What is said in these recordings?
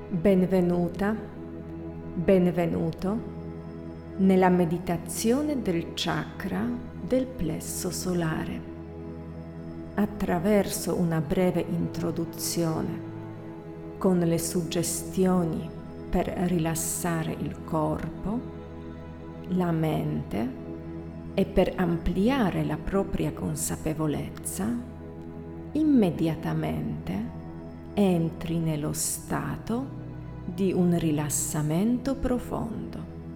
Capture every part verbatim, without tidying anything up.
Benvenuta, benvenuto nella meditazione del chakra del plesso solare. Attraverso una breve introduzione con le suggestioni per rilassare il corpo, la mente e per ampliare la propria consapevolezza, immediatamente entri nello stato di un rilassamento profondo.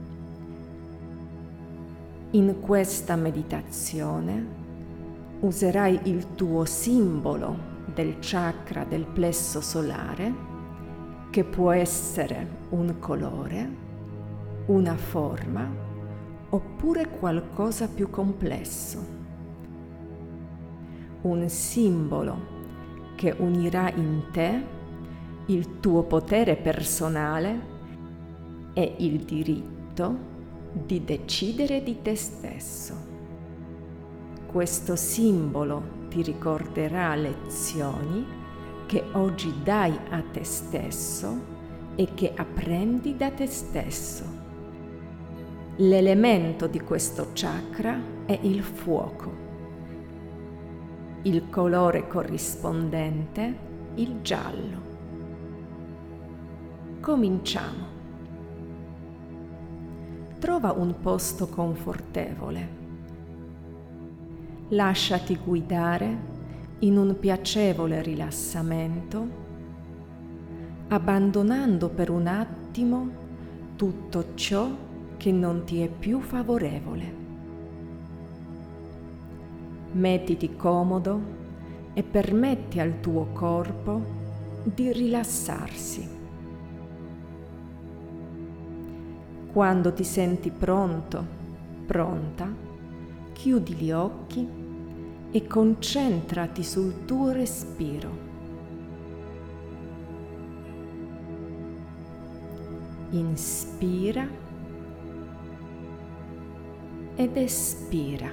In questa meditazione userai il tuo simbolo del chakra del plesso solare, che può essere un colore, una forma oppure qualcosa più complesso. Un simbolo che unirà in te il tuo potere personale e il diritto di decidere di te stesso. Questo simbolo ti ricorderà lezioni che oggi dai a te stesso e che apprendi da te stesso. L'elemento di questo chakra è il fuoco. Il colore corrispondente, il giallo. Cominciamo. Trova un posto confortevole. Lasciati guidare in un piacevole rilassamento, abbandonando per un attimo tutto ciò che non ti è più favorevole. Mettiti comodo e permetti al tuo corpo di rilassarsi. Quando ti senti pronto, pronta, chiudi gli occhi e concentrati sul tuo respiro. Inspira ed espira.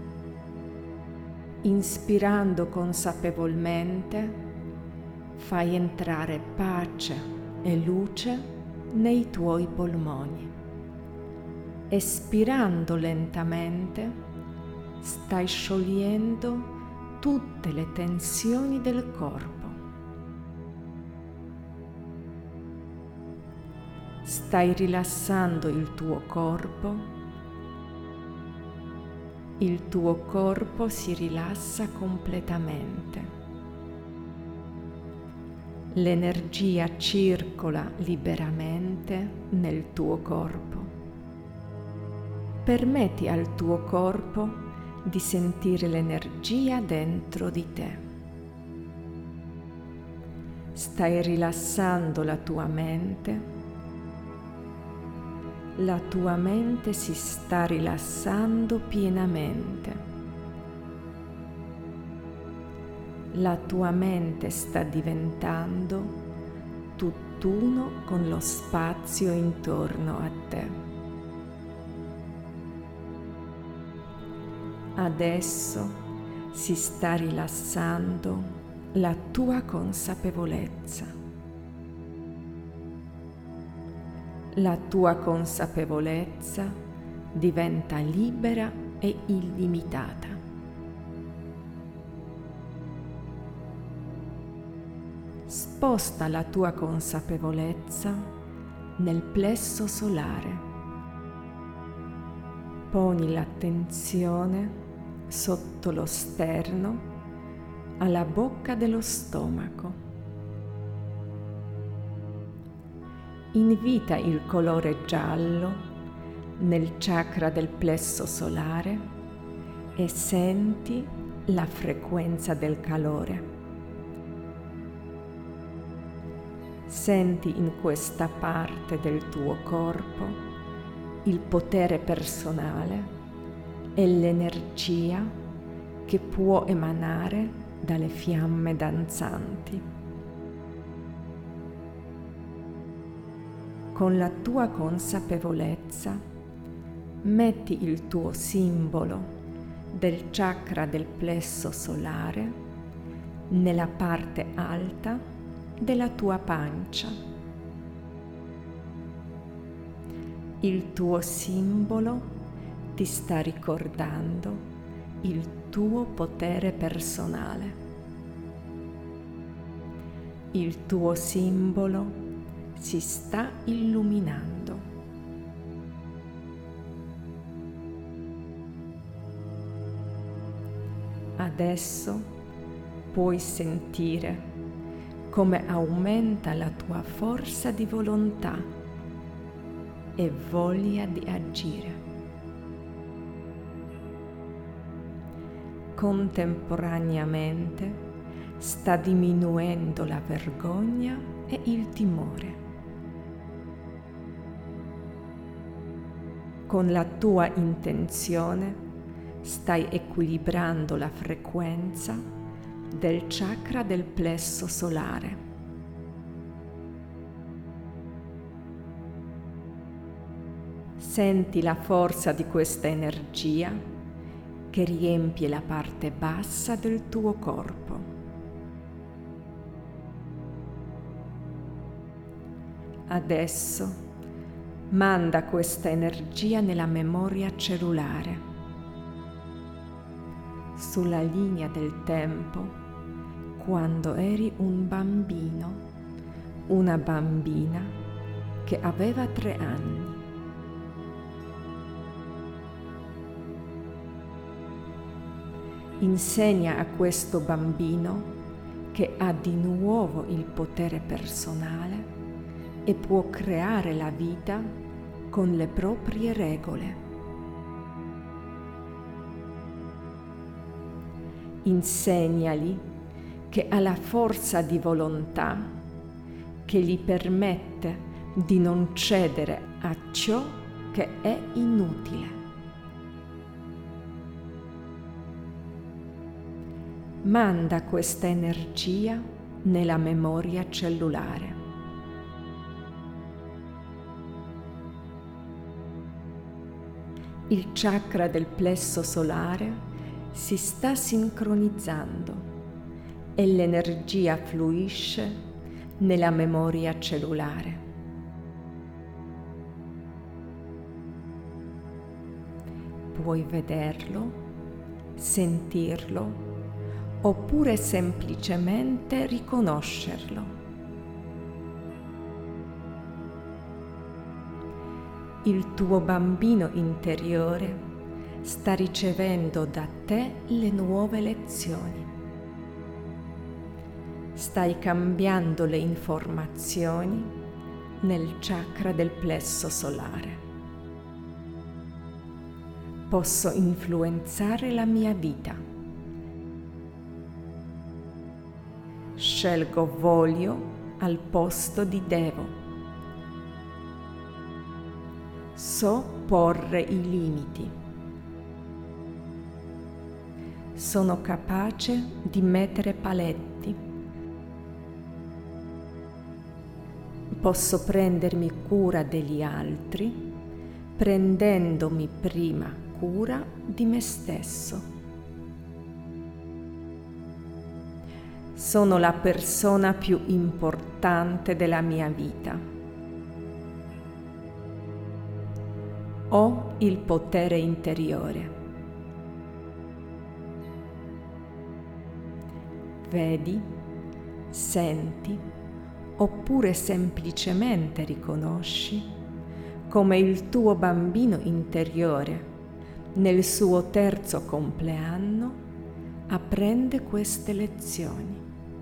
Inspirando consapevolmente, fai entrare pace e luce nei tuoi polmoni. Espirando lentamente, stai sciogliendo tutte le tensioni del corpo. Stai rilassando il tuo corpo. Il tuo corpo si rilassa completamente. L'energia circola liberamente nel tuo corpo. Permetti al tuo corpo di sentire l'energia dentro di te. Stai rilassando la tua mente. La tua mente si sta rilassando pienamente. La tua mente sta diventando tutt'uno con lo spazio intorno a te. Adesso si sta rilassando la tua consapevolezza. La tua consapevolezza diventa libera e illimitata. Sposta la tua consapevolezza nel plesso solare. Poni l'attenzione sotto lo sterno, alla bocca dello stomaco. Invita il colore giallo nel chakra del plesso solare e senti la frequenza del calore. Senti in questa parte del tuo corpo il potere personale e l'energia che può emanare dalle fiamme danzanti. Con la tua consapevolezza metti il tuo simbolo del chakra del plesso solare nella parte alta della tua pancia. Il tuo simbolo ti sta ricordando il tuo potere personale. Il tuo simbolo si sta illuminando. Adesso puoi sentire come aumenta la tua forza di volontà e voglia di agire. Contemporaneamente sta diminuendo la vergogna e il timore. Con la tua intenzione stai equilibrando la frequenza del chakra del plesso solare. Senti la forza di questa energia che riempie la parte bassa del tuo corpo. Adesso manda questa energia nella memoria cellulare, sulla linea del tempo, quando eri un bambino, una bambina che aveva tre anni. Insegna a questo bambino che ha di nuovo il potere personale e può creare la vita con le proprie regole. Insegnali che ha la forza di volontà che gli permette di non cedere a ciò che è inutile. Manda questa energia nella memoria cellulare. Il chakra del plesso solare si sta sincronizzando e l'energia fluisce nella memoria cellulare. Puoi vederlo, sentirlo, oppure semplicemente riconoscerlo. Il tuo bambino interiore sta ricevendo da te le nuove lezioni. Stai cambiando le informazioni nel chakra del plesso solare. Posso influenzare la mia vita. Scelgo voglio al posto di devo. So porre i limiti. Sono capace di mettere paletti. Posso prendermi cura degli altri, prendendomi prima cura di me stesso. Sono la persona più importante della mia vita. Ho il potere interiore. Vedi, senti, oppure semplicemente riconosci come il tuo bambino interiore, nel suo terzo compleanno, apprende queste lezioni.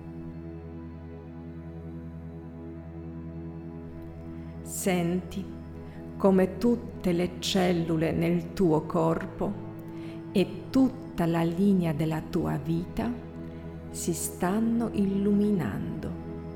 Senti come tutte le cellule nel tuo corpo e tutta la linea della tua vita si stanno illuminando.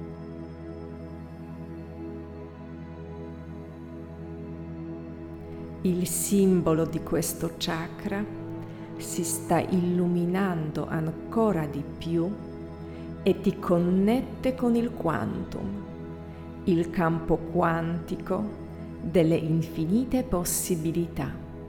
Il simbolo di questo chakra si sta illuminando ancora di più e ti connette con il quantum, il campo quantico delle infinite possibilità.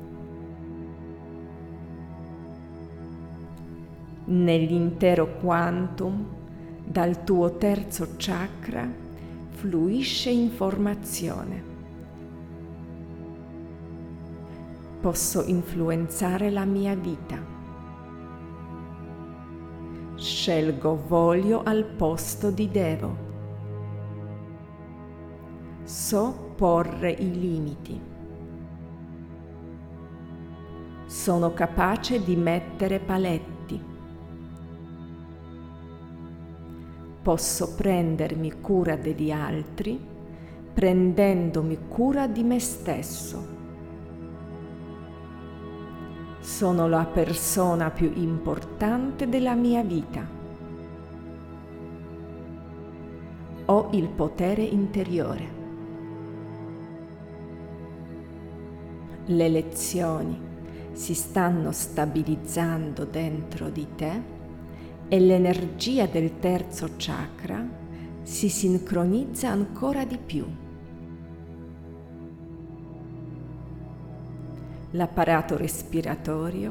Nell'intero quantum, dal tuo terzo chakra, fluisce informazione. posso influenzare la mia vita. Scelgo voglio al posto di devo. So porre i limiti. Sono capace di mettere paletti. Posso prendermi cura degli altri, prendendomi cura di me stesso. Sono la persona più importante della mia vita. Ho il potere interiore. Le lezioni si stanno stabilizzando dentro di te e l'energia del terzo chakra si sincronizza ancora di più. L'apparato respiratorio,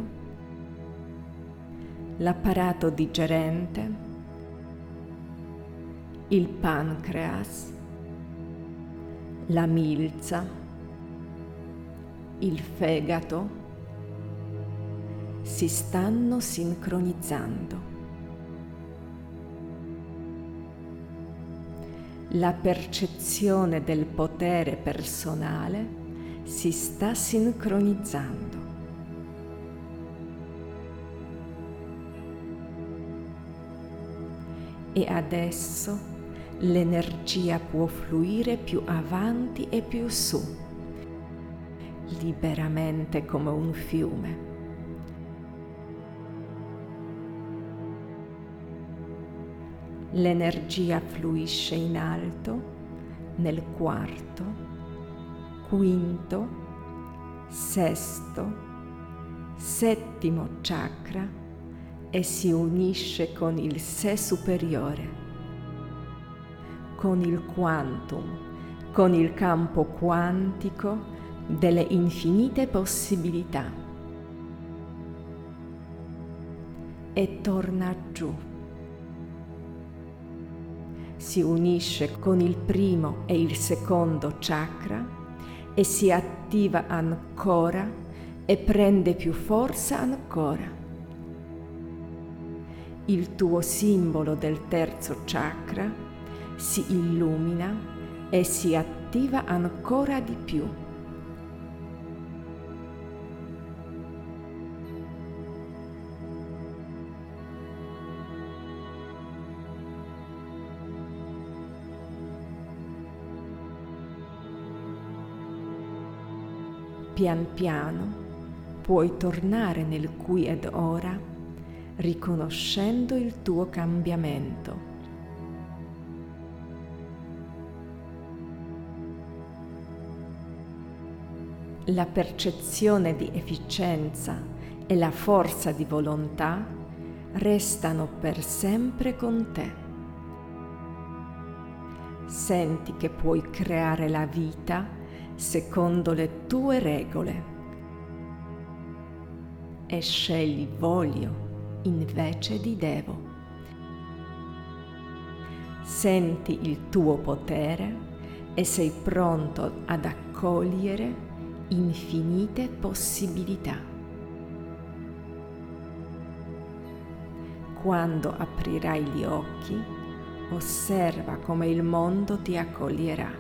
l'apparato digerente, il pancreas, la milza, il fegato si stanno sincronizzando. La percezione del potere personale si sta sincronizzando. E adesso l'energia può fluire più avanti e più su, liberamente come un fiume. L'energia fluisce in alto nel quarto, quinto, sesto, settimo chakra e si unisce con il sé superiore, con il quantum, con il campo quantico delle infinite possibilità e torna giù. Si unisce con il primo e il secondo chakra e si attiva ancora e prende più forza ancora. Il tuo simbolo del terzo chakra si illumina e si attiva ancora di più. Pian piano puoi tornare nel qui ed ora, riconoscendo il tuo cambiamento. La percezione di efficienza e la forza di volontà restano per sempre con te. Senti che puoi creare la vita secondo le tue regole e scegli voglio invece di devo. Senti il tuo potere e sei pronto ad accogliere infinite possibilità. Quando aprirai gli occhi, osserva come il mondo ti accoglierà.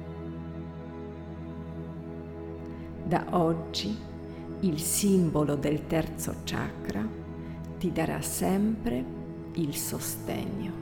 Da oggi il simbolo del terzo chakra ti darà sempre il sostegno.